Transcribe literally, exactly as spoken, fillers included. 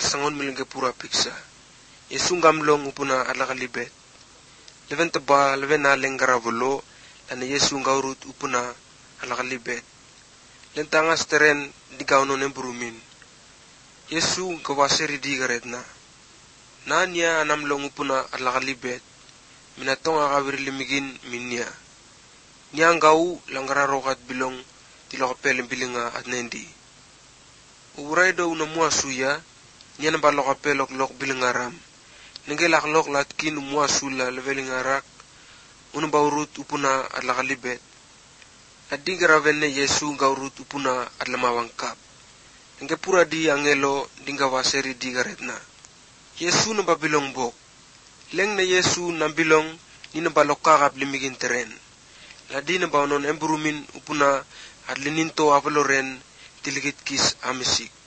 asangon milengke pura piksa. Yesu ngamlong upuna alakalibet. Leven taba leven na lenggaravolo lana Yesu ngaurut upuna alakalibet. Lentangas teren digauno nemburumin. Yesu kawaseri digaretna. Nanya anamlong upuna alakalibet. Minatonga kawirilimigin minya. Nyangau langgararokat bilong tilokapeleng bilinga at nendi. Uray daw na muasuya, niya na balokapelok lok bilingaram. Nanggelak lok latkin umuasula levelingarak, unabaurut upuna at lakalibet. At di garaven na Yesu gaurut upuna at lamawangkap. Nangkepura di angelo dingawaseri di garetna. Yesu na babilong bok. Leng na Yesu nambilong ni na balokakap limigin teren. Ladi na baunon emburumin upuna at lininto avaloren tiligit kis amisik.